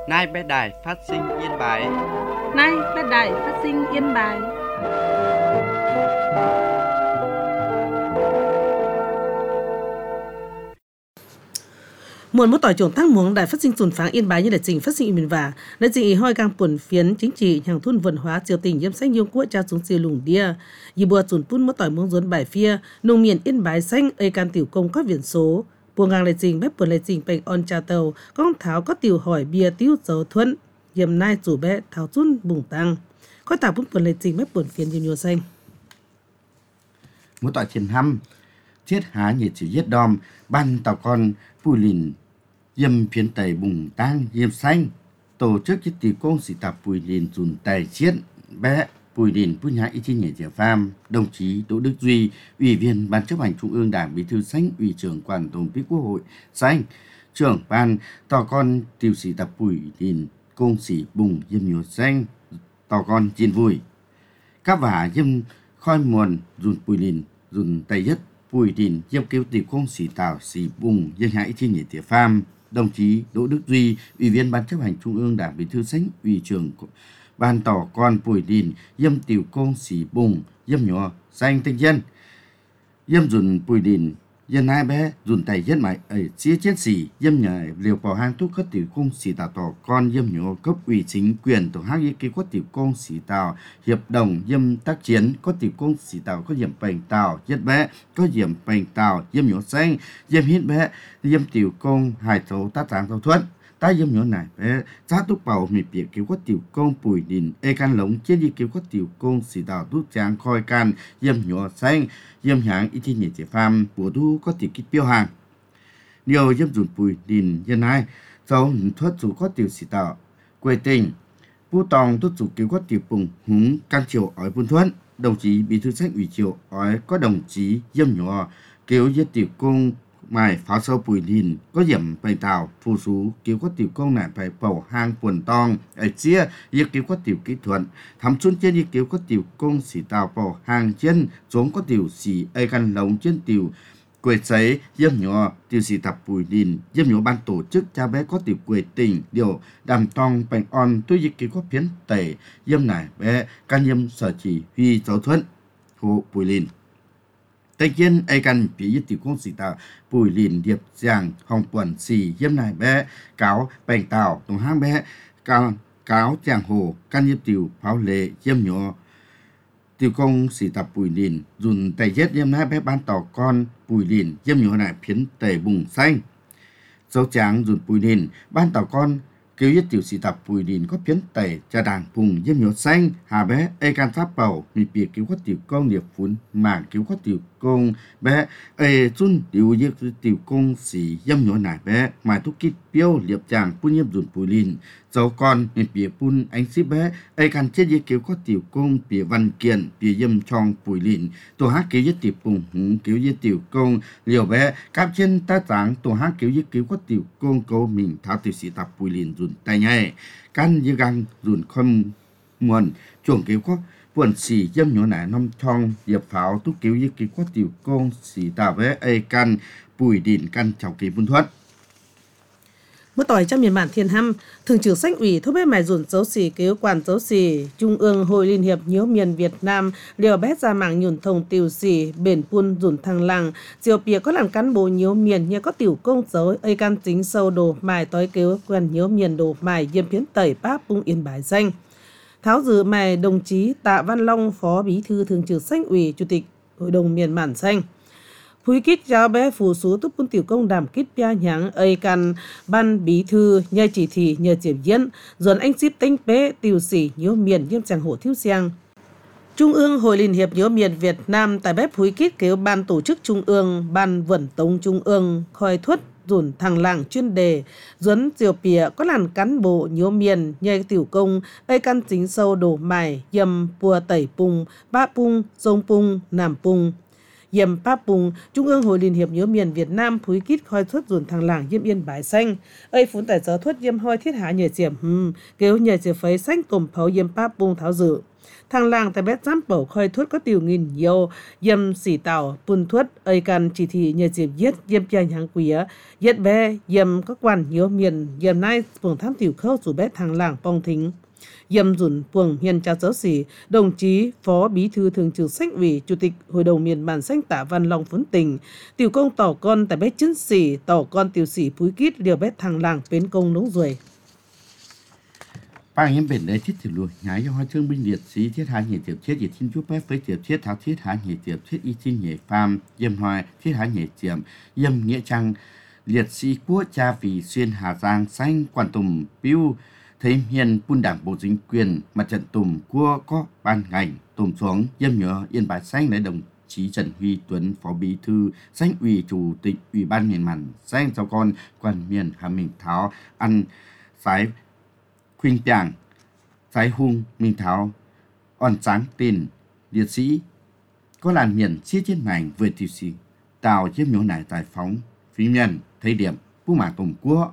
Nay bé đài phát sinh Yên Bái. Nay bé đài phát sinh Yên Bái. Muốn một tỏi trồng thang muống đài phát sinh sùn pháng Yên Bái như đại trình phát sinh miền và đại trình hoi gang quần phiến chính trị hàng thôn văn hóa triều tỉnh yếm xanh nhung quốc cha xuống siêu lùng đia y bùa sùn phun một tỏi muống rốn bài phia nông miền Yên Bái xanh ơi can tiểu công có viễn số buông ngang đại trình bếp buồn đại trình bạch on trà tàu con tháo có tiểu hỏi bia tiêu dấu thuận yếm nai chủ bé tháo chun bùng tăng có tàu bút buồn đại trình bếp buồn phiến yếm nhua xanh một tỏi chiến hăm thiết há nhiệt chỉ giết đom ban tàu con Pùi Lìn yếm phiến tẩy bùng tăng yếm xanh tổ chức cái tỷ công sĩ tập Pùi Lìn dùn tài chiết bé Pùi Lìn Pú Nhã Y Chi Nhảy Giải Pham đồng chí Đỗ Đức Duy ủy viên ban chấp hành trung ương Đảng Bí thư Xanh ủy trưởng Quản tổng bí Quốc hội Xanh trưởng ban tàu con tiểu sĩ tập Pùi Lìn công sĩ bùng yếm nhiều xanh tàu con chín vui các vả yếm khoi muồn dùn Pùi Lìn dùn tài nhất Pùi Lìn yếm kêu tỷ công sĩ tàu sĩ bùng yếm Nhã Y Chi Nhảy Giải Pham đồng chí Đỗ Đức Duy ủy viên ban chấp hành trung ương Đảng Bí thư Xanh ủy trưởng ban tỏ con Pùi Lìn yếm tiểu công sĩ bùng yếm nhỏ xanh tinh dân yếm dùn Pùi Lìn dân hai bé dùn tay dân mãi ở chia chiến sĩ yếm nhà liều bảo hang thuốc các tiểu công sĩ tàu tỏ con yếm nhỏ cấp ủy chính quyền tổ hang ý kiến có tiểu công sĩ tàu hiệp đồng yếm tác chiến có tiểu công sĩ tàu có yếm bành tàu yết bé có yếm bành tàu yếm nhỏ xanh yếm hít bé yếm tiểu công hải thấu tác sáng thấu thuận ta yếm nhỏ này bé giá túc bảo mì biệt cứu có tiểu công Pùi Lìn ê can lống trên đi cứu có tiểu công sĩ tàu túc tráng khoi can yếm nhỏ xanh yếm hãng Y Chi Nhảy Giải Pham của thu có tiểu kích标hàng điều yếm dùn Pùi Lìn hiện nay sau thoát chủ có tiểu sĩ tàu quê tình Pú Tòng tốt chủ cứu có tiểu bùng húng can chiều ở Pun Thuận đồng chí Bí thư Xanh ủy chiều ở có đồng chí yếm nhỏ cứu với tiểu công mài pháo sâu Pùi Lìn có điểm bày tàu phù sú cứu có tiểu công này phải bầu hang quần tong ở chia y cứu có tiểu kỹ thuật thắm xuân trên y cứu có tiểu công sĩ tàu bầu hang trên xuống có tiểu sĩ ai căn lồng trên tiểu quê giấy yếm nhỏ tiểu sĩ tập Pùi Lìn yếm nhỏ ban tổ chức cha bé có tiểu quê tình điều đàm tong bành on tôi y cứu có phiến tẩy yếm này bé can yếm sở chỉ huy giáo thuận hộ Pùi Lìn tất nhiên ai cần phía tiểu công sĩ tàu Pùi Lìn điệp giang hồng quần xì yếm này bé cáo bành tàu tổng hang bé cáo giang hồ can yếm tiểu pháo lệ yếm nhỏ tiểu công sĩ tập Pùi Lìn dùn tay giết yếm này bé ban tàu con Pùi Lìn yếm nhỏ này phiến tẩy bùng xanh dấu tráng dùn Pùi Lìn ban tàu con cứu giết tiểu sĩ tập Pùi Lìn có phiến tẩy cha đảng phùng yếm nhỏ xanh hà bé ai can pháp bầu mì biệt cứu có tiểu công điệp phun mảng cứu có tiểu công bé ai chun tiểu giết tiểu công sĩ yếm nhỏ này bé mài thuốc kít标liệp chàng phun yếm dùn Pùi Lìn dấu con mì biệt phun anh ship bé ai can chết giết cứu có tiểu công biệt văn kiện biệt yếm trong Pùi Lìn tổ hát cứu giết tiểu phùng húng cứu giết tiểu công liều bé cáp trên ta tráng tổ hát cứu giết cứu có tiểu công câu mình tháo tiểu sĩ tập Pùi Lìn dùn tay nhảy can như găng dùn không muộn chuồng cứu có quần xì yếm nhỏ nải năm thong điệp pháo túc cứu như cứu có tiểu công xì tàu với ai can Pùi Lìn can chào kỳ Pun Thuận Một tỏi trong miền bản Thiên Hăm, thường trưởng Xanh ủy thúc bé mài dùn dấu xì cứu quản dấu xì Trung ương Hội Liên hiệp Nhiễu miền Việt Nam liều bét ra mạng nhùn thông tiểu xì bền Pun dùn thăng lăng diều bìa có làm cán bộ nhiễu miền như có tiểu công dấu ây can chính sâu đồ mài tối cứu quen nhiễu miền đồ mài yếm phiến tẩy báp bung Yên Bái xanh tháo dự mài đồng chí Tạ Văn Long phó bí thư thường trưởng Xanh ủy chủ tịch Hội đồng miền bản xanh Phuý kít giáo bé phù số túc bún tiểu công đàm kít bia nháng ây căn ban bí thư nhờ chỉ thị nhờ kiểm diễn dồn anh ship tinh bé tiểu sĩ nhiễu miền nhiễm chàng hộ thiếu giang Trung ương Hội Liên hiệp Nhiễu miền Việt Nam tại bếp Phuý kít kêu ban tổ chức Trung ương ban vận tống Trung ương khoi thuất dồn thằng làng chuyên đề dồn diều pìa có làn cán bộ nhiễu miền nhờ tiểu công ây căn chính sâu đổ mài yầm pua tẩy pung ba pung sông pung nam pung Yem Pa Pung, Trung ương Hội Liên hiệp Nhớ miền Việt Nam phúi kít khoi thuất dùn thằng làng Yem Yên Bái Xanh. Ơi phún tại gió thuất Yem hoi thiết hạ nhờ chiểm kêu nhờ chiểm phấy xanh tùm phấu Yem Pa Pung tháo dự. Thằng làng tại bét giám bầu khoi thuất có tiểu nghìn nhiều Yem xỉ tàu pun thuất ơi can chỉ thị nhờ chiểm giết Yem chơi hàng quía giết bé Yem có quan nhớ miền Yem nay phường tham tiểu khâu dù bét thằng làng Pong Thính. Yem dùn phường hiền trao giáo sĩ, đồng chí Phó Bí thư Thường trực Sách ủy, Chủ tịch Hội đồng miền bản Xanh Tả Văn Long Phấn Tình, tiểu công tỏ con tại bét chân sĩ, tỏ con tiểu sĩ phúi kít liều bét thằng làng bến công nóng ruồi. Ba em bên đây thiết thì luôn nhái cho hoa trương binh liệt sĩ thiết hạ nhị tiểu thiết dịch thiên giúp bếp với tiểu thiết tháo thiết hạ nhị tiểu thiết y tin nhị phàm Yem hoài thiết hạ nhị tiệm Yem nghĩa trang liệt sĩ quốc cha vì xuyên Hà Giang xanh quan tùm piu thấy hiền quân đảng bộ chính quyền mặt trận tùm của có ban ngành tùm xuống Yem nhớ Yên Bái Xanh lấy đồng chí Trần Huy Tuấn Phó Bí thư Xanh ủy Chủ tịch Ủy ban miền mặn Xanh cho con quan miền Hà Minh Tháo ăn phái khuyên tàng phái hung Minh Tháo on sáng tin liệt sĩ có làn miền chia chiến mảnh về tiểu sĩ tàu chiếc nhổ nải giải phóng phí miền thấy điểm phú mã tổng quốc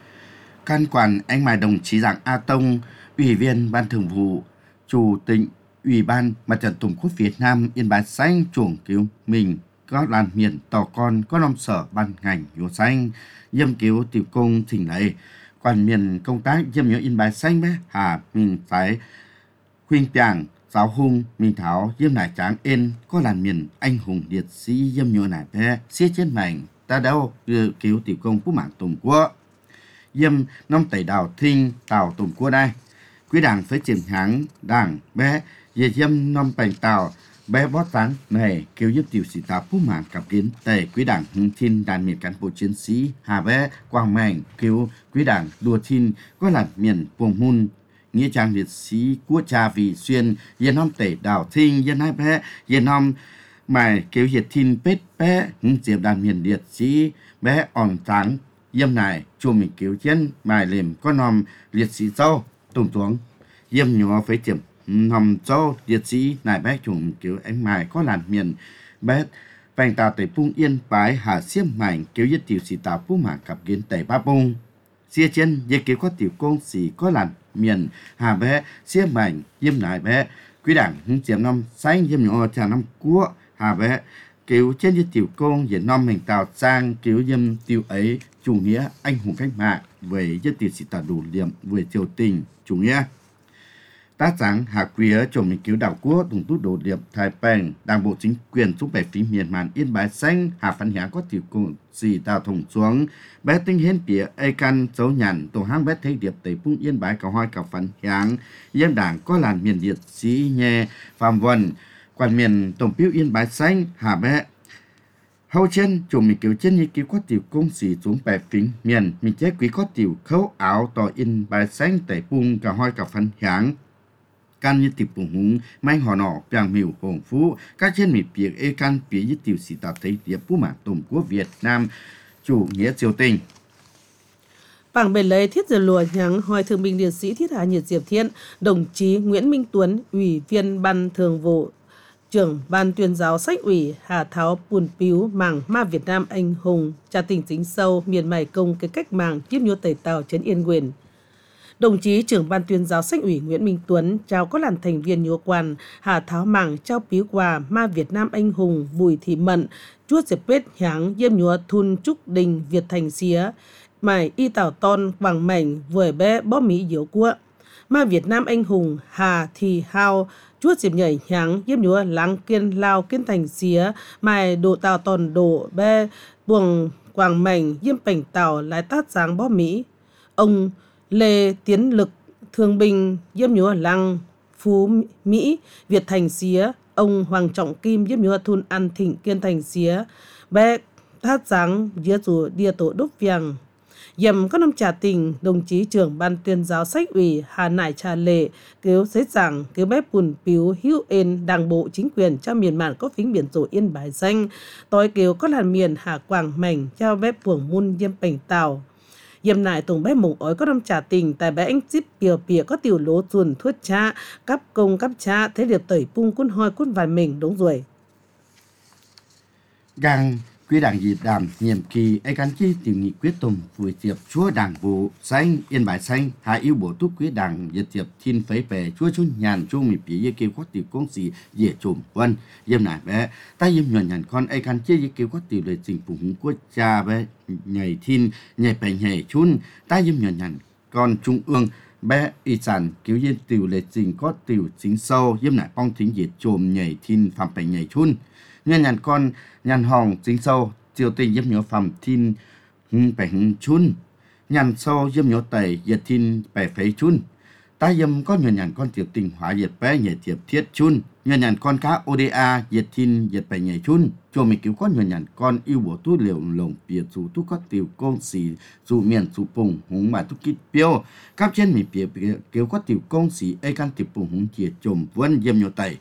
can quản anh mài đồng chí Giảng A Tông ủy viên ban thường vụ chủ tịch Ủy ban Mặt trận Tổ quốc Việt Nam Yên Bái Xanh chuồng cứu mình có làn miền tỏ con có năm sở ban ngành yếu xanh Yem cứu tiểu công thỉnh lấy quan miền công tác Yem nhớ Yên Bái Xanh bé hà mình phải khuyên tàng giáo hung Minh Tháo Yem nải tráng ên có làn miền anh hùng liệt sĩ Yem nhớ nải bé xế chiến mảnh ta đâu đưa cứu tiểu công phú mạng tổng quốc Yem năm tẩy đào thinh tàu tổng quốc đây quý đảng phải triển hãng đảng bé về Yem năm bành tàu bé bót sáng này kêu giúp tiểu sĩ tá phú mạng cặp kiến tề quý đảng hưng thiên đàn miền cán bộ chiến sĩ hà bé quang mảnh kêu quý đảng đùa thiên có làn miền vùng hun nghĩa trang liệt sĩ quốc cha vì xuyên Yem năm tẩy đào thinh Yem hai bé Yem năm mày kêu hiệt thiên pết bé hưng diệp đàn miền liệt sĩ bé on sáng Yem này chùa mình cứu chiến mài liềm có nòm liệt sĩ sâu tùng xuống Yem nhỏ phải tiệm nòm sâu liệt sĩ này bé chùa mình cứu anh mài có làn miền bé vành tà tẩy pung Yên Bái hà xiêm mảnh cứu giết tiểu sĩ tà phú mạng cặp kiến tẩy ba pung xia chân dây cứu có tiểu công sĩ có làn miền hà bé xiêm mảnh Yem này bé quý đảng hưng diệp năm xanh Yem nhỏ trà năm cua hà bé cứu trên như tiểu công Việt Nam mình tàu sang cứu Yem tiểu ấy chủ nghĩa anh hùng cách mạng về dân tiền sĩ tà đủ liệm về triều tình chủ nghĩa tác sáng hạ quý chồng mình cứu đảo quốc đồng tút đồ liệm Thái Bình đảng bộ chính quyền giúp bẻ phí miền màn Yên Bái Xanh hạ phán nhã có tiểu công sĩ tàu thủng xuống bé tinh hiến bỉa ai căn dấu nhằn tổ hang bé thấy điệp tẩy phung Yên Bái cả hoi cả phán nhãng Yem đảng có làn miền liệt sĩ nhẹ phạm vần quan miền tổng biểu Yên Bái Xanh hà bé hậu trên chủ mình cứu chân như cứu có tiểu công sĩ xuống bè phính miền mình chế quý có tiểu khấu áo tỏ Yên Bái Xanh tẩy bung cả hoi cả phân hãng can như tiểu bùng húng manh họ nọ bàng miểu hồng phú các trên mình biệt ê can biệt như tiểu sĩ tà thấy điệp phú mạng tổng quốc Việt Nam chủ nghĩa triều tình Bảng bề lấy thiết giờ lùa nhắn hỏi thương binh liệt sĩ thiết hạ nhiệt diệp thiên đồng chí Nguyễn Minh Tuấn ủy viên ban thường vụ trưởng ban tuyên giáo Sách ủy Hà Tháo Pùn Piếu mảng ma Việt Nam anh hùng cha tỉnh chính sâu miền mày công cái cách mạng tiếp nhu tẩy tàu trấn Yên Quyền. Đồng chí trưởng ban tuyên giáo Sách ủy Nguyễn Minh Tuấn chào các làn thành viên nhúa quan Hà Tháo mảng trao piếu quà ma Việt Nam anh hùng Bùi Thị Mận chuốt diệp pết háng yêm nhúa thun trúc đình Việt thành xía mày y tảo ton vàng mảnh vời bé bó mỹ diếu cua ma Việt Nam anh hùng Hà Thị Hao chuốt dịp nhảy háng yếm nhúa láng kiên lao kiên thành xía mài độ tàu tòn độ bé buồng quàng mảnh yếm bảnh tàu lái tát giáng bó Mỹ ông Lê Tiến Lực thương binh yếm nhúa lăng Phú Mỹ Việt thành xía ông Hoàng Trọng Kim yếm nhúa thun ăn thịnh kiên thành xía bé tát giáng dĩa rùa đia tổ đúc vàng Dầm các năm trà tình, đồng chí trưởng ban tuyên giáo Sách ủy Hà Nải Trà Lệ cứu xế giảng cứu bếp Pùn Piếu hữu ên đảng bộ chính quyền cho miền mạn có phính biển rổ Yên Bái Xanh tối cứu có làn miền Hà Quảng Mảnh trao bếp Puồng Mun Yêm Bành Tàu Yêm nại tổng bếp mộng ói có năm trà tình tại bãi anh chip bìa bìa có tiểu lố chuồn thuất cha cắp công cắp cha thế điệp tẩy pung cún hoi cún vài mình đúng rồi Gang quý đảng dịp đàm nhiệm kỳ ai gắn chi tiểu nghị quyết tùng phùi tiệp chúa đảng vụ xanh yên bài xanh hạ yêu bổ túc quý đảng dịp tiệp thiên phấy bè chúa chú nhàn chú mì bỉ dê kêu có tiểu công sĩ dễ trùm vân dêm nải bé ta dêm nhuận nhàn con ai gắn chi dê kêu có tiểu lời trình phụng quốc cha bé nhảy thiên nhảy bè nhảy chun ta dêm nhuận nhàn con trung ương bé y sản cứu dê tiểu lời trình có tiểu chính sâu dêm nải bong thính dễ trùm nhảy thiên phạm bè nhảy chun nhân nhàn con nhàn hòng chính sâu triều tình giúp nhớ phẩm thiên bảnh chun nhàn sâu giúp nhớ tẩy diệt thiên bẻ phế chun ta dâm có nhàn nhàn con tiểu tình hóa diệt bé nhảy tiệp thiết chun nhàn nhàn con cá oda diệt thiên diệt bẻ nhảy chun cho mình cứu có nhàn nhàn con yêu bộ tu liều lồng bìa dù tu có tiểu công sĩ dù miền dù bùng hùng mà tu kít biêu các trên mình bìa cứu có tiểu công sĩ ai can tiểu bùng hùng chia chồm vân dâm nhớ tẩy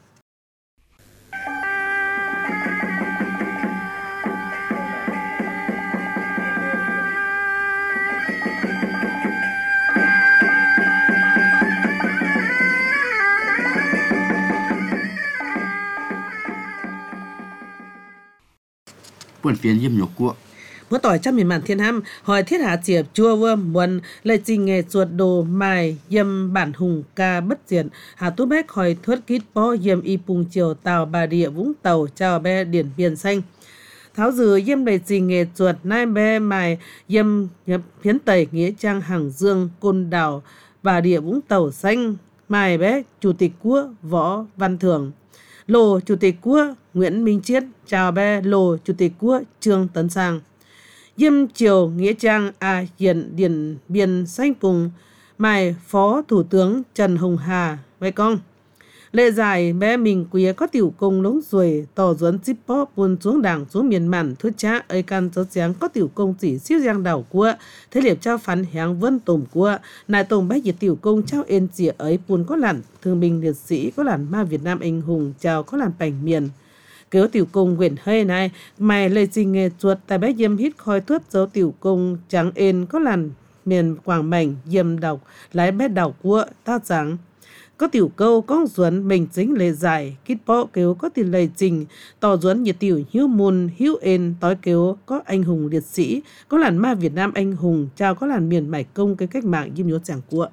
buồn phiền yếm nhục của Bữa tỏi trong miền mạn thiên ham hỏi thiết hạ chiệp chua vơ muôn lời trình nghề chuột đồ mài yêm bản hùng ca bất diệt hạ tú bách hỏi thuất kít bó yêm y pùng chiều tàu bà địa Vũng Tàu chào be điển biên xanh tháo dừ yêm lời trình nghề chuột nai be mài yêm phiến tẩy nghĩa trang hàng dương côn đảo bà địa Vũng Tàu xanh mài bé chủ tịch quốc Võ Văn Thưởng lô chủ tịch quốc Nguyễn Minh Chiết chào be lô chủ tịch quốc Trương Tấn Sang Diêm Triều Nghĩa Trang Hiện Điển Biên Xanh cùng mài Phó Thủ tướng Trần Hồng Hà với con lễ giải bé mình quý có tiểu công lống ruồi tỏ duẩn zip pop buôn xuống đảng xuống miền mạn thuyết cha ấy can chớ giáng có tiểu công chỉ siêu giang đảo của thế liệp trao phán háng vân tổm của nài tổng bách diệt tiểu công trao ên chìa ấy buôn có lặn thương binh liệt sĩ có lặn ma Việt Nam anh hùng chào có lặn bành miền kéo tiểu công quyển hơi này mày lời trình nghề chuột tại bé diêm hít khói thuốc dấu tiểu công trắng ên có lặn miền Quảng Bình diêm đọc lái bé đảo của ta trắng có tiểu câu có duẩn mình chính lề giải kít bó kéo có tiểu lời trình tỏ duẩn nhiệt tiểu hiếu môn hiếu ên tối kéo có anh hùng liệt sĩ có làn ma Việt Nam anh hùng chào có làn miền mải công cái cách mạng diêm nhớ chẳng của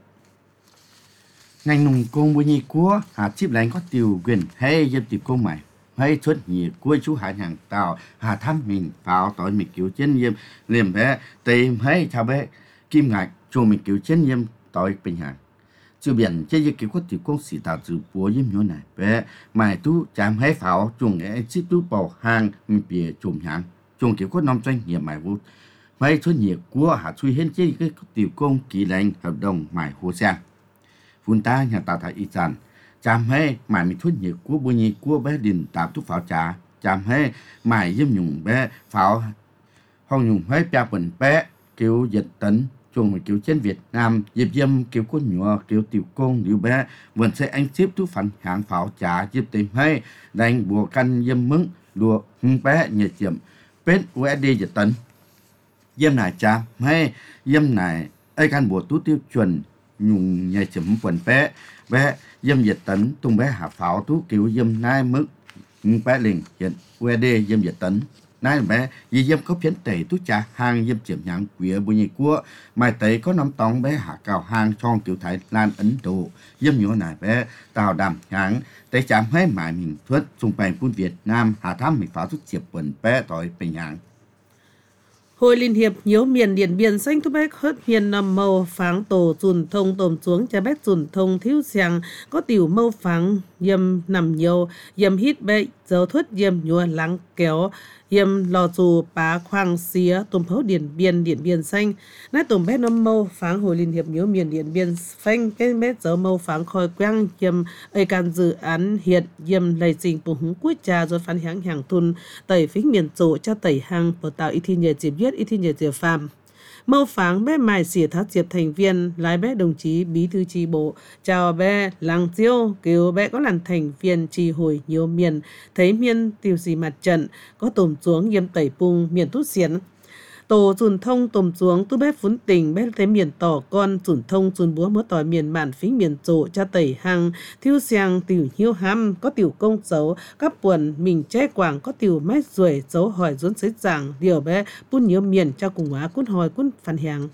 ngành nông công bùi nhị của hạ chip lánh có tiểu quyền hay diêm tiểu công mày hay xuất nhị của chú hạ hàng tàu hạ thăm mình vào tội mình cứu chân diêm liềm bé tìm hay chào bé kim ngạch cho mình cứu chân diêm tội bình hàng chưa biển chơi cái có tiểu công sĩ tạo từ búa yếm nhớ này bé mày tu chạm hay pháo chuồng cái chip tu bảo hàng mình bìa chùm hàng chuồng kiểu có năm doanh nghiệp mày vô mấy số nhiệt của hạ suy hết chơi cái tiểu công kỳ lệnh hợp đồng mày hồ sang phun ta nhà tạo tại y sản chạm hay mày mình thuốc nhiệt của bùi nhị của bé đình tạo tu pháo trả chạm hay mày yếm nhung bé pháo hong nhung hay bia bẩn bé kiểu dịch tấn chuồng mà kiểu trên Việt Nam dịp dâm kiểu có nhựa kiểu tiểu công điều bé vẫn sẽ anh xếp tu phản hạng pháo trả dịp tìm hay đánh bùa canh dâm mứng đùa bé nhẹ chiếm pet USD dịch tấn dâm này chạm hay dâm này ai can bùa tú tiêu chuẩn nhung nhẹ chiếm quần bé dâm dịch tấn tung bé hạ pháo tú kiểu dâm nai mức bé liền hiện USD dâm dịch tấn nãy bé vì dâm có phiến tẩy tú cha hàng dâm chiếm nhãn quỷ bùi nhị của mai tẩy có năm tông bé hạ cao hàng trong kiểu Thái Lan Ấn Độ dâm nhớ này bé tàu đàm nhãn tẩy chạm hết mãi mình thuất xung quanh quân Việt Nam hạ thám mình phá xuất chiệp quần bé tội bình nhãn Hội Liên hiệp nhiều miền Điện Biên xanh thu bách hớt miền nằm màu pháng tổ dùn thông tồm xuống cha bách dùn thông thiếu xàng có tiểu mâu pháng yêm nằm nhiều yêm hít bệ dấu thuất yêm nhua lắng kéo yêm lò dù bá khoang xía tôm phấu Điện Biên xanh nát tôm bét nằm màu pháng Hội Liên hiệp nhiều miền Điện Biên xanh cái bét dấu mâu pháng khoi quang yêm ơi can dự án hiện yêm lầy trình bổ húng cuối trà rồi phán hãng hàng thun tẩy phính miền tổ cho tẩy hàng bờ tạo y thi nhờ chỉ biết y thi nhờ chỉ phàm mâu pháng bé mài xỉa thác diệp thành viên lái bé đồng chí bí thư chi bộ chào bé làng chiêu kêu bé có làm thành viên chi hồi nhiều miền thấy miền tiêu xì mặt trận có tổm xuống yếm tẩy pung miền tút xiến tổ dùn thông tồm xuống tu bé phún tình bé thế miền tỏ con dùn thông dùn búa mớ tỏi miền mạn phí miền trộ cha tẩy hăng thiêu xiang tiểu hiếu hăm có tiểu công dấu các buồn mình che quảng có tiểu mét ruồi dấu hỏi dốn xế giảng điều bé bún nhớ miền cho cùng hóa cún hỏi cún phản hàng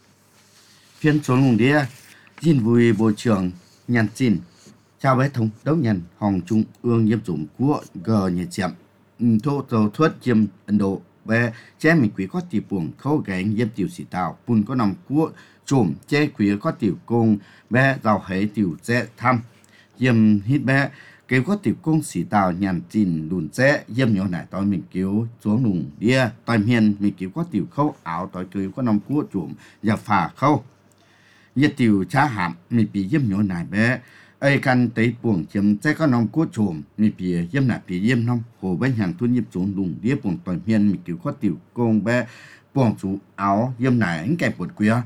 phiên số lùng đĩa xin vui bộ trưởng nhàn xin chào bé thống đốc nhân hòng trung ương nhiễm chủng của g nhiệt chậm thô tàu thuất chiêm Ấn Độ bé chế mình quý có tiểu buồng khâu gánh nhiễm tiểu sĩ tàu bùn có nằm của trùm chế quý có tiểu công bé giàu hấy tiểu dễ thăm nhiễm hít bé kêu có tiểu công sĩ tàu nhàn xin đùn dễ nhiễm nhỏ này tôi mình cứu xuống lùng đĩa tôi miền mình cứu có tiểu khâu áo tôi cứu có nằm của trùm và phà khâu nhiệt tiểu cha hàm mình bị nhiễm nhỏ này bé ai căn tới buồng chiếm sẽ có nông cốt trộm mi bìa yếm nạp bìa yếm nông hồ bên hàng thu nhịp xuống đùng đĩa buồng toàn miền mi kiểu có tiểu công bé buồng chú áo yếm nải ánh kẹp bột quía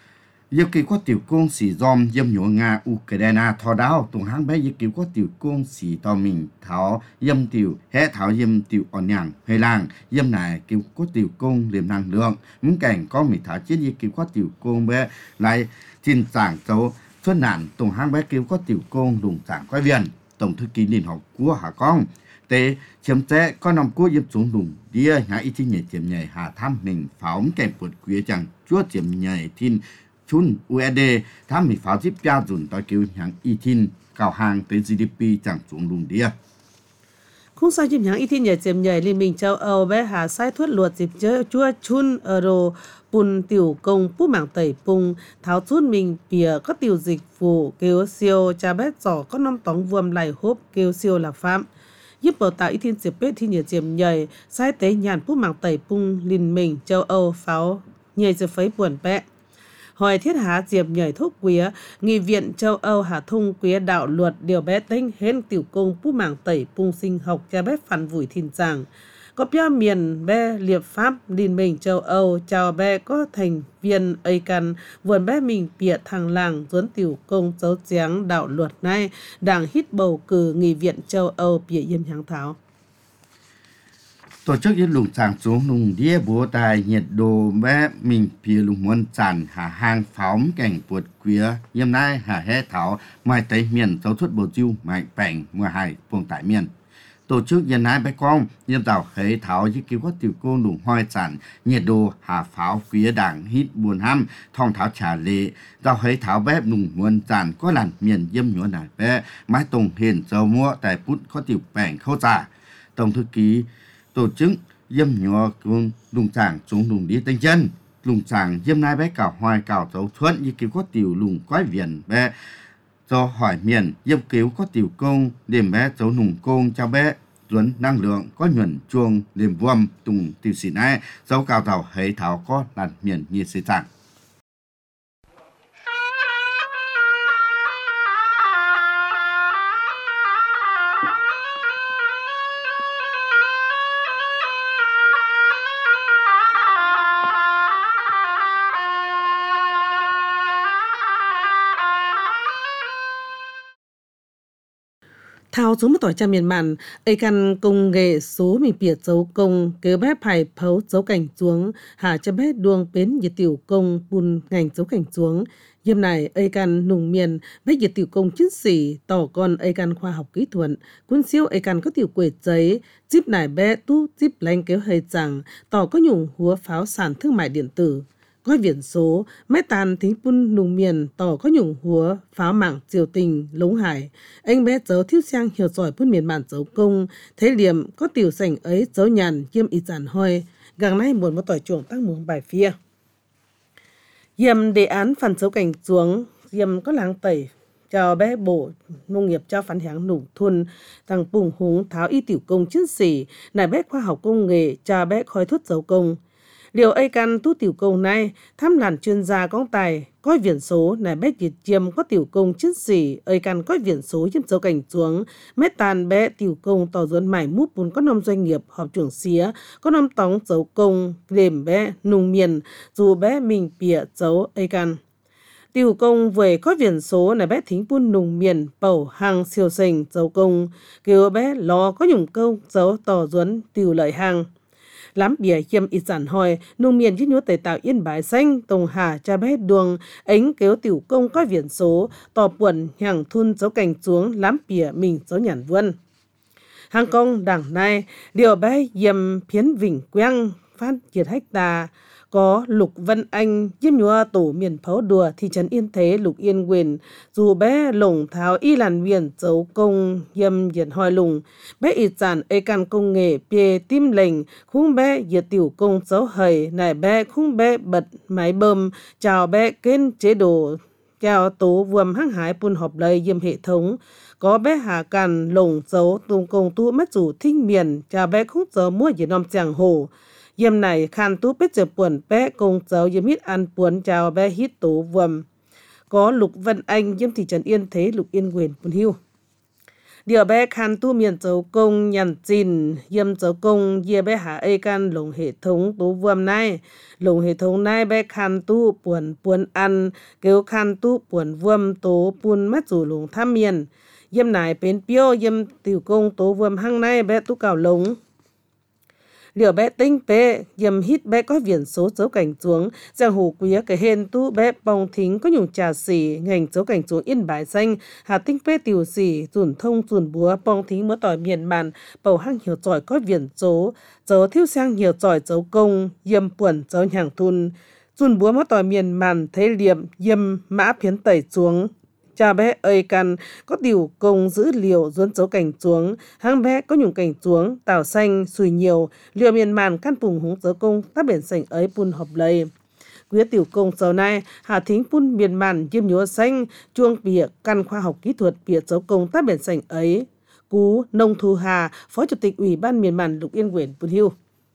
yếm kiểu có tiểu công xì dòm yếm nhổ nga Ukraine thò đáo tùng hang bé yếm kiểu có tiểu công xì to mình tháo yếm tiểu hé tháo yếm tiểu ổn nhàng hay làng yếm nải kiểu có tiểu công liềm năng lượng những cảnh có mình tháo chết yếm kiểu có tiểu công bé lại tin giảng dấu xuất nạn tổng hang bé kêu có tiểu công đùng giảng quay viện tổng thư ký liên học của Hà Công tế chiếm chế có nằm của yếm xuống đùng đĩa nhà y thiên nhảy chiếm nhảy Hà Tham mình pháo kèm bột quý chẳng chúa chiếm nhảy thiên chun USD tham mình pháo zip ra dùn tôi kêu hàng y thiên cao hàng tới GDP chẳng xuống đùng đĩa không sai chim hàng y thiên nhảy chiếm nhảy Liên minh châu Âu bé Hà sai thuất luật dịp chơi chúa chun euro bùn tiểu công bút mảng tẩy bung tháo chút mình bìa có tiểu dịch vụ kêu siêu cha bé giỏ có năm tóng vuông lại hốp kêu siêu là phạm giúp bảo tạo y thiên dịp bếp thì nhiệt chiếm nhảy sai tế nhàn bút mảng tẩy bung Liên minh châu Âu pháo nhảy dịp phấy buồn bẹ hỏi thiết há diệp nhảy thuốc quía nghị viện châu Âu hà thung quía đạo luật điều bé tinh hên tiểu công bút mảng tẩy bung sinh học cha bé phản vùi thiên giảng có bia miền bé liệp pháp Liên minh châu Âu chào bé có thành viên ấy căn vườn bé mình bịa thằng làng duốn tiểu công dấu chén đạo luật này đảng hít bầu cử nghị viện châu Âu bịa yếm hàng tháo tổ chức yên lùng sàng xuống lùng đĩa bố tài nhiệt độ bé mình phía lùng muốn chản hà hàng phóng cảnh buột quía yếm nay hà hé thảo mai tây miền giáo xuất bầu chiêu mạnh bảnh mùa hải vùng tại miền tổ chức yên nay bé con yếm tàu hế thảo với cứu có tiểu cô lùng hoài chản nhiệt độ hà pháo quía đảng hít buồn ham thong thảo trả lệ tàu hế thảo bé lùng muốn chản có làn miền yếm nhỏ này bé mái tùng hiền dầu mua tại bút có tiểu bảnh khâu giả tổng thư ký tổ chức yếm nhỏ cùng lùng sàng xuống lùng đi tinh chân lùng sàng yếm nay bé cào hoài cào dấu thuận như cứu có tiểu lùng quái viện bé do hỏi miền yếm cứu có tiểu công điểm bé dấu lùng công cho bé duấn năng lượng có nhuận chuông điểm vuông tùng tiểu sĩ này dấu cào tàu hệ thảo có làn miền như sĩ sàng thao xuống một tỏi cha miền mạn ấy căn công nghệ số mình biệt dấu công kế bé phải phấu dấu cảnh xuống hạ cho bé đuông bến nhiệt tiểu công bùn ngành dấu cảnh xuống yếm này ấy căn nùng miền bé nhiệt tiểu công chiến sĩ tỏ con ấy căn khoa học kỹ thuật quân siêu ấy căn có tiểu quệt giấy zip này bé tu zip lanh kéo hơi rằng tỏ có nhung húa pháo sản thương mại điện tử gói viễn số mét tàn thính bun nùng miền tỏ có nhung húa pháo mạng triều tình lống hải anh bé dấu thiếu sang hiểu giỏi bun miền bản dấu công thế liềm có tiểu sảnh ấy dấu nhàn yêm y giản hoi gần nay buồn một tỏi chuồng tăng muống bài phía yêm đề án phản dấu cảnh xuống yêm có láng tẩy cho bé bộ nông nghiệp cho phản hãng nông thôn thằng bùng húng tháo y tiểu công chiến sĩ nải bé khoa học công nghệ cho bé khói thuốc dấu công điều ấy căn tu tiểu công này thăm làn chuyên gia có tài coi viễn số này bé nhiệt chiêm có tiểu công chiến sĩ ấy căn coi viễn số chiếm dấu cảnh xuống mét tàn bé tiểu công tỏ duẩn mải múp bún có năm doanh nghiệp họp trưởng xía có năm tóng dấu công đềm bé nùng miền dù bé mình bịa dấu ấy căn tiểu công về có viễn số này bé thính bún nùng miền bầu hàng siêu sinh dấu công kêu bé lo có nhung công dấu tỏ duẩn tiểu lợi hàng lắm bìa yếm ít giản hỏi nông miền dưới nhúa tẩy tạo Yên Bái xanh tông hà cha bé đường ánh kéo tiểu công có viễn số tò buồn hàng thun dấu cảnh xuống lắm bìa mình dấu nhàn vươn hàng công đảng này điều bé yếm phiến vĩnh quang phát kiệt hecta có Lục Vân Anh yếm nhúa tổ miền pháo đùa thị trấn Yên Thế Lục Yên Quyền dù bé lồng tháo y làn miền dấu công yếm diệt hỏi lùng bé ít giản ê can công nghệ bìa tim lệnh khung bé diệt tiểu công dấu hầy nải bé khung bé bật máy bơm chào bé kênh chế độ chào tố vuông hăng hái pun họp lây yếm hệ thống có bé hà càn lồng dấu tung công tu mất rủ thích miền chào bé khung dấu mua diệt nom chàng hồ yếm này khan tú bết giờ buồn bé công dấu yếm hít ăn buồn chào bé hít tố vuông có Lục Vân Anh yếm thị trấn Yên Thế Lục Yên Quyền Pun Hiu điều bé khan tu miền dấu công nhằn chìn yếm dấu công yê bé hạ ê can lồng hệ thống tố vuông này lồng hệ thống này bé khan tu buồn ăn kêu khan tu buồn vuông tố pun mất rủ lồng tham miền yếm này bên piêu yếm tiểu công tố vuông hăng này bé tu cào lồng liệu bé tinh bé yếm hít bé có viễn số dấu cảnh xuống giang hồ quý cái hên tu bé bong thính có nhung trà xỉ ngành dấu cảnh xuống Yên Bái xanh hà tinh bé tiểu xỉ dùn thông dùn búa bong thính mới tỏi miền màn bầu hăng hiểu giỏi có viễn số dấu thiếu sang hiểu giỏi dấu công yếm buồn dấu nhàng thun dùn búa mới tỏi miền màn thế liệm yếm mã phiến tẩy xuống cha bé ơi căn có tiểu công giữ liều duốn dấu cảnh xuống hang bé có nhung cảnh xuống tảo xanh sùi nhiều liều miền màn căn phùng húng dấu công tác biển sành ấy pun họp lây quý tiểu công sau này hà thính pun miền màn yếm nhúa xanh chuông bìa căn khoa học kỹ thuật bìa dấu công tác biển sành ấy cú nông thu hà phó chủ tịch ủy ban miền màn Lục Yên Quyền Pun Hiu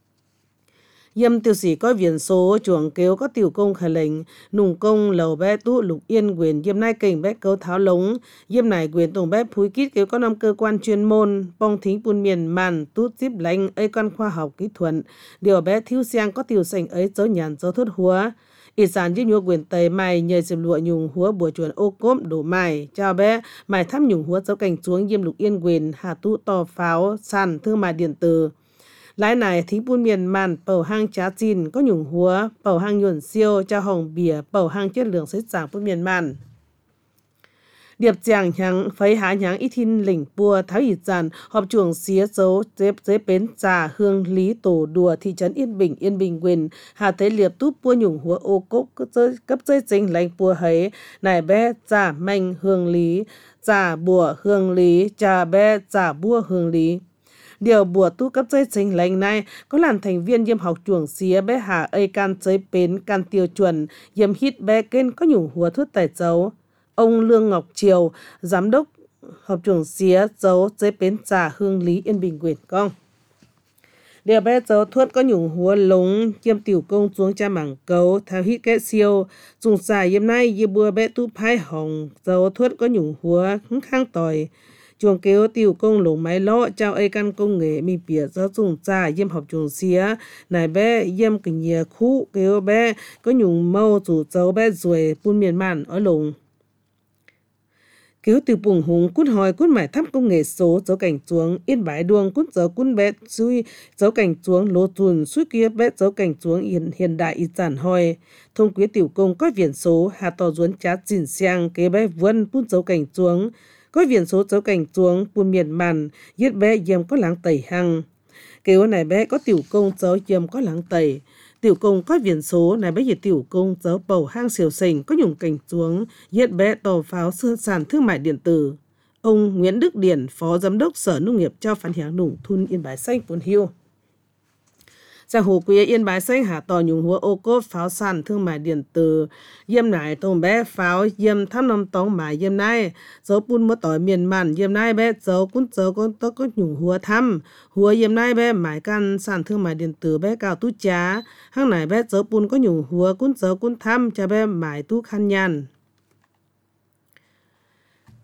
yếm tiêu sĩ có viễn số chuồng kêu có tiểu công khởi lệnh nùng công lầu bé tu Lục Yên Quyền yếm nay kênh bé cấu tháo lống yếm này quyền tổng bé phúi kít kêu có 5 cơ quan chuyên môn bong thính pun miền màn tút díp lánh ấy con khoa học kỹ thuật điều bé thiếu sang có tiểu sành ấy dấu nhàn dấu thốt húa ít sản dưới nhúa quyền tây mày nhờ dịp lụa nhung húa bùa chuồn ô cốm đổ mày chào bé mày thăm nhung húa dấu cảnh xuống yếm Lục Yên Quyền hà tu to pháo sàn thương mại điện tử lái này thính pun miền màn bầu hang trá chin có nhung húa bầu hang nhuận siêu cho hồng bìa bầu hang chất lượng xếp giảng pun miền màn điệp chàng nhang phấy há nhang ít hin lỉnh bùa tháo ít giàn họp chuồng xía dấu dế bến trà hương lý tổ đùa thị trấn Yên Bình Quyền hà thế liệp túp bùa nhung húa ô cốc cấp dây chính lành bùa hấy nải bé trà manh hương lý trà bùa hương lý trà bé trà bùa hương lý điều bùa tu cấp dây chính lành này có làm thành viên yếm học chuồng xía bé hà ây can chơi bến can tiêu chuẩn yếm hít bé kênh có nhung húa thuốc tài dấu ông Lương Ngọc Triều giám đốc học chuồng xía dấu chơi bến trà hương lý Yên Bình Quyền con điều bé dấu thuốc có nhung húa lống yếm tiểu công xuống cha mảng cấu theo hít kết siêu dùng xài yếm nay yếm bùa bé tu phai hồng dấu thuốc có nhung húa khang tỏi chuồng kêu tiểu công lồng máy lọ trao ai căn công nghệ mi bìa giáo dùng trà yếm học chuồng xía này bé yếm cái nhia khu kêu bé có nhung mâu chủ dấu bé rồi pun miền màn ở lồng kêu từ bùng hùng cút hỏi cút mải thăm công nghệ số dấu cảnh xuống Yên Bái đuông cút dấu cút bé suy dấu cảnh xuống lô tuần suy kia bé dấu cảnh xuống hiện đại ít giản hỏi thông quý tiểu công có viễn số hà tò duốn chá chỉnh sang kêu bé vân pun dấu cảnh xuống có viễn số dấu cảnh xuống pun miền màn yết bé yếm có láng tẩy hăng kêu này bé có tiểu công dấu yếm có láng tẩy tiểu công có viễn số này bé yết tiểu công dấu bầu hang xỉu sình có nhung cảnh xuống yết bé tàu pháo sàn thương mại điện tử ông Nguyễn Đức Điển phó giám đốc Sở Nông nghiệp cho phản hiáng nùng thun Yên Bái xanh Pun Hiu giang hồ quý Yên Bái xanh hà tò nhung húa ô cốt pháo sàn thương mại điện tử yếm nải tông bé pháo yếm thăm năm tông mải yếm nay dấu pun mất tỏi miền màn yếm nay bé dấu con tóc có nhung húa thăm húa yếm nay bé mải căn sàn thương mại điện tử bé cao tú chá hang nải bé dấu pun có nhung húa dấu thăm cha bé mải tú khăn nhàn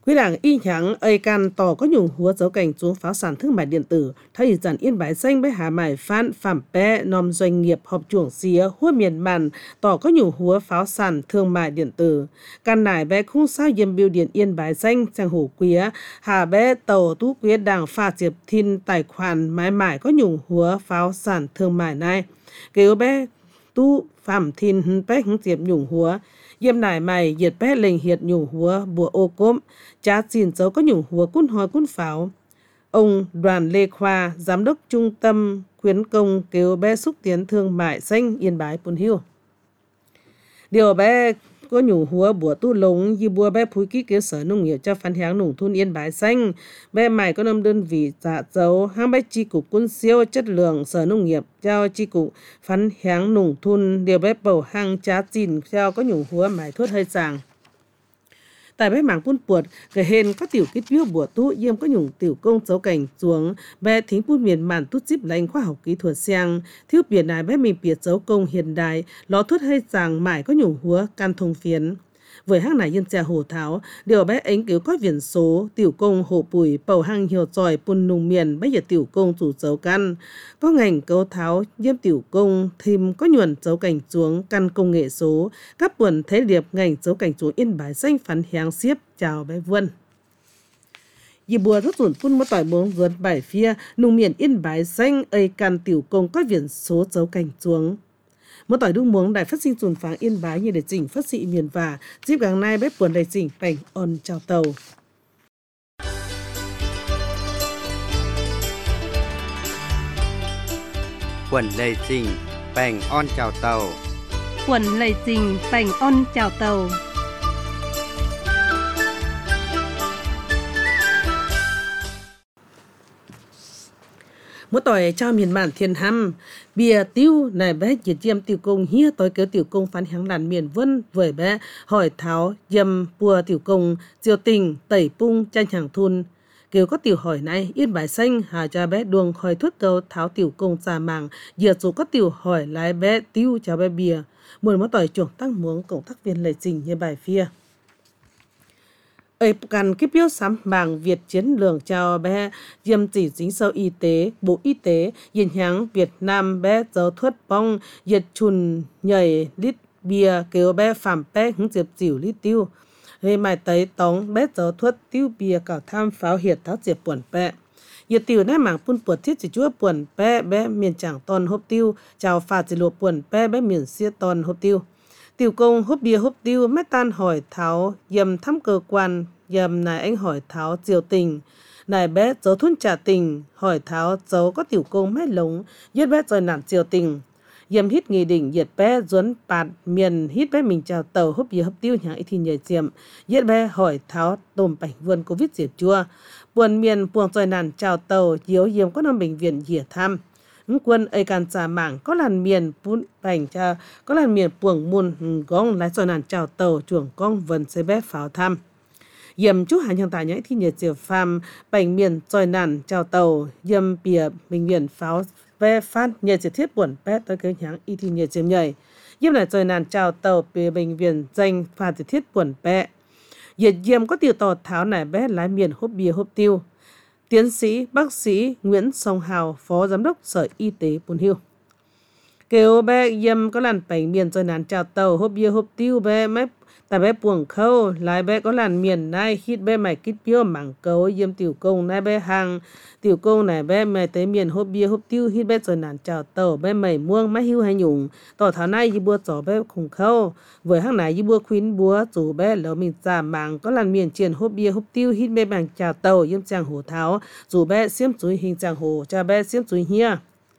Quy đảng y nhãng ây can tỏ có nhung húa dấu cảnh xuống pháo sản thương mại điện tử, thay dàn Yên Bái xanh với hà mải phan phạm bé nòm doanh nghiệp họp chuồng xía hua miền màn tỏ có nhung húa pháo sản thương mại điện tử. Can nải bé khung sao yếm biểu điện Yên Bái xanh sang hổ quía, hà bé tàu tú quía đảng pha diệp thiên tài khoản mãi mãi có nhung húa pháo sản thương mại này. Kêu bé tu phạm thiên bé hứng diệp nhung húa. Yếm nải mày diệt bé lệnh hiệt nhung húa bùa ô cốm, chá xin dấu có nhung húa cún hói cún pháo. Ông Đoàn Lê Khoa, Giám đốc Trung tâm khuyến công kêu bé xúc tiến thương mại xanh Yên Bái Pun Hill. Điều bé có nhung húa bùa tu lống như bùa bé phúi ký kêu sở nông nghiệp cho phán háng nông thôn Yên Bái xanh. Bé mày có năm đơn vị dạ dấu hang bé chi cục quân siêu chất lượng sở nông nghiệp cho chi cục phán háng nông thôn điều bé bầu hang chá chín theo có nhung húa mải thuốc hơi sàng. Tại bé mảng phun puột, cái hên có tiểu kích biếu bùa tu yêm có nhung tiểu công dấu cảnh xuống, bé thính phun miền màn tút díp lành khoa học kỹ thuật sang, thiếu biển này bé mình biệt dấu công hiện đại, ló thuốc hay sàng mải có nhung húa can thông phiến. Với hang này yên xe hồ tháo, điều bé ánh cứu có viền số, tiểu công hồ bùi, bầu hang hiểu tròi pun nùng miền bây giờ tiểu công chủ dấu căn. Có ngành cấu tháo, yêm tiểu công, thêm có nhuần dấu cảnh xuống, căn công nghệ số, các buồn thế liệp ngành dấu cảnh xuống Yên Bái xanh phán háng xiếp, chào bé Vân. Dì bùa thốt rủn phun một tỏi bóng vượt bài phía, nùng miền Yên Bái xanh, ây căn tiểu công có viền số dấu cảnh xuống. Một tỏi đung muống đài phát sinh dùn pháng Yên Bái như để chỉnh phát sĩ miền và dịp gàng nay bếp buồn đầy chỉnh bành on chào tàu. Quần lây trình bành on chào tàu. Quần lây trình bành on chào tàu. Một tỏi trao miền mạn thiên hăm, bìa tiêu này bé diệt diêm tiểu công hia tối kéo tiểu công phán háng đàn miền vân với bé hỏi tháo dâm bùa tiểu công diều tình tẩy pung tranh hàng thun. Kêu có tiểu hỏi này Yên Bái xanh hà cha bé đuông hỏi thuốc câu tháo tiểu công xa màng, diệt số có tiểu hỏi lái bé tiêu cho bé bìa. Muốn một tỏi chuồng tăng muống cộng tác viên lệ trình như bài phía. Ây cần cái biểu sắm bảng Việt chiến lược chào bé diêm chỉ dính sâu y tế, Bộ Y tế, yên háng Việt Nam bé dấu thuất bong, diệt chùn nhảy lít bia kêu bé phạm bé hứng diệp dìu lít tiêu. Hê mài tấy tóng bé dấu thuất tiêu bia cả tham pháo hiệt tháo diệp buồn bé. Diệt tiểu nãy mảng phun puột thiết chỉ chúa buồn bé miền chẳng ton hộp tiêu, chào phạt chỉ lộ buồn bé miền xia ton hộp tiêu. Tiểu công hốp bia hốp tiêu mét tan hỏi tháo dầm thăm cơ quan dầm này anh hỏi tháo diều tình này bé dấu thun trả tình hỏi tháo dấu có tiểu công mét lống giết bé rồi nản diều tình dầm hít nghị định diệt bé duấn bạt miền hít bé mình chào tàu hốp bia hốp tiêu nhà ít thì nhảy diệm giết bé hỏi tháo tôm bảnh vườn covid diệp chua buồn miền buồng rồi nản chào tàu diếu diệm có năm bệnh viện dỉa thăm quân ấy can trả mảng có làn miền bún bành cha có làn miền buồng môn gong lái rồi nản chào tàu chuồng con vần xe bé pháo thăm yếm chú hàng hiện tại nhảy thì nhiệt diệp phàm bành miền rồi nản chào tàu yếm bìa bệnh viện pháo ve phát nhiệt diệp thiết buồn bé tới cái nháng y thì nhiệt diệp nhảy yếm lại rồi nản chào tàu bìa bệnh viện danh phạt diệp thiết buồn bé nhiệt yếm có tiểu tàu tháo này bé lái miền hốp bia hốp tiêu. Tiến sĩ bác sĩ Nguyễn Song Hào, Phó Giám đốc Sở Y tế Pun Hill. Kêu bé yếm có làn bánh miền rồi nản chào tàu hốp bia hốp tiêu bé mép tại bé buồng khâu lái bé có làn miền này hít bé mày kít biếu mảng cấu yếm tiểu công này bé hàng tiểu công này bé mày tới miền hốp bia hốp tiêu hít bé rồi nản chào tàu bé mày muông mái hưu hay nhung tỏ thảo này y bua chó bé khủng khâu với hàng này y bua khuyến búa chủ bé lỡ mình giả mảng có làn miền triền hốp bia hốp tiêu hít bé bằng chào tàu yếm chàng hồ tháo dù bé xiêm chuối hình chàng hồ cha bé xiêm chuối hia.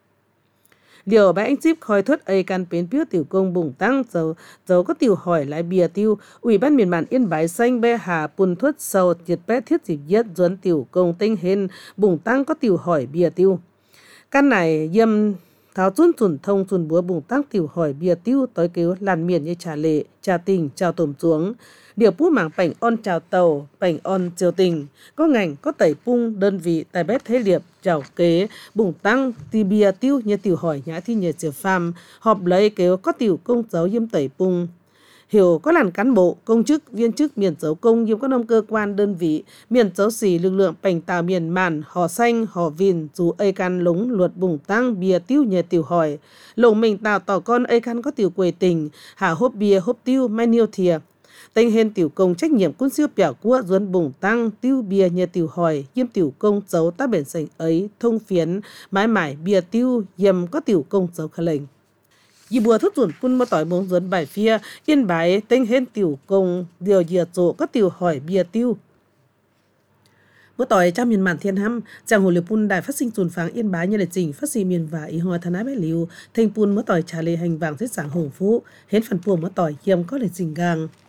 Điều bé anh chip khói thuất ấy can bến biếu tiểu công bùng tăng dấu có tiểu hỏi lại bìa tiêu Ủy ban miền bản Yên Bái xanh bé hà pun thuất sầu diệt bé thiết dịp yết duấn tiểu công tinh hên bùng tăng có tiểu hỏi bìa tiêu căn này yếm tháo chun chuẩn thông chuẩn búa bùng tăng tiểu hỏi bìa tiêu tới kêu làn miền như trà lệ trà tình chào tổm xuống điều bút mảng bảnh on chào tàu bảnh on chiều tình có ngành có tẩy pung đơn vị tài bét thế liệp chào kế bùng tăng tì bìa tiêu như tiểu hỏi nhã thi nhiệt diệp phàm họp lấy kêu có tiểu công dấu yếm tẩy pung hiểu có làn cán bộ, công chức, viên chức miền dấu công nghiêm các nông cơ quan đơn vị, miền dấu xỉ lực lượng bành tàu miền màn, họ xanh, họ vìn, dù ây can lúng, luật bùng tăng, bia tiêu nhờ tiểu hỏi. Lồng mình tàu tỏ con ây can có tiểu quầy tình, hạ hốp bia hốp tiêu, mai niêu thìa. Tên hên tiểu công trách nhiệm quân siêu bẻo của duân bùng tăng, tiêu bia nhờ tiểu hỏi, yêm tiểu công dấu tác bền sành ấy, thông phiến, mãi mãi bia tiêu, yêm có tiểu công dấu khả lệnh. Dì bùa thức ruột quân mơ tỏi bóng duân bài phía, yên bái tên hên tiểu công, điều dìa chỗ có tiểu hỏi bia tiêu. Mơ tỏi trong miền màn thiên hăm, chàng hồ liều pun đài phát sinh dùn pháng yên bái như lịch trình phát sinh miền và ý hoa thân ái bái liều, thành pun mơ tỏi trả lệ hành vàng thiết sáng hồng phú, hến phần buồn mơ tỏi hiếm có lịch trình gang.